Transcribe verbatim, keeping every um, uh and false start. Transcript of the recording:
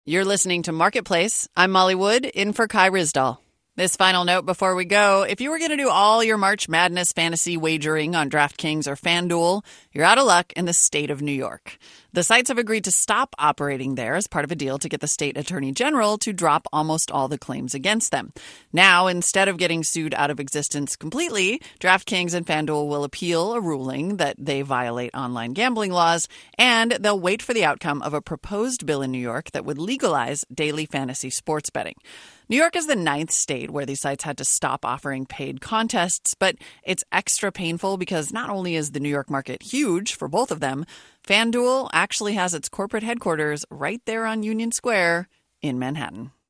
You're listening to Marketplace. I'm Molly Wood, in for Kai Ryssdal. This final note before we go, if you were going to do all your March Madness fantasy wagering on DraftKings or FanDuel, you're out of luck in the state of New York. The sites have agreed to stop operating there as part of a deal to get the state attorney general to drop almost all the claims against them. Now, instead of getting sued out of existence completely, DraftKings and FanDuel will appeal a ruling that they violate online gambling laws, and they'll wait for the outcome of a proposed bill in New York that would legalize daily fantasy sports betting. New York is the ninth state where these sites had to stop offering paid contests, but it's extra painful because not only is the New York market huge for both of them, FanDuel actually has its corporate headquarters right there on Union Square in Manhattan.